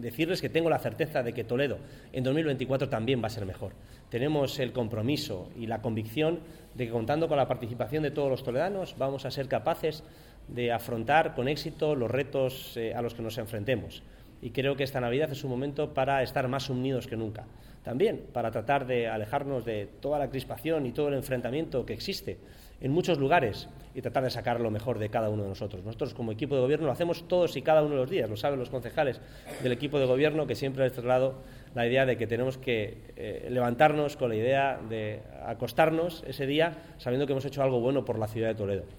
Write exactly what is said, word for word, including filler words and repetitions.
decirles que tengo la certeza de que Toledo en dos mil veinticuatro también va a ser mejor. Tenemos el compromiso y la convicción de que, contando con la participación de todos los toledanos, vamos a ser capaces de afrontar con éxito los retos eh, a los que nos enfrentemos. Y creo que esta Navidad es un momento para estar más unidos que nunca. También para tratar de alejarnos de toda la crispación y todo el enfrentamiento que existe en muchos lugares y tratar de sacar lo mejor de cada uno de nosotros. Nosotros, como equipo de gobierno, lo hacemos todos y cada uno de los días. Lo saben los concejales del equipo de gobierno, que siempre les trasladado la idea de que tenemos que eh, levantarnos con la idea de acostarnos ese día sabiendo que hemos hecho algo bueno por la ciudad de Toledo.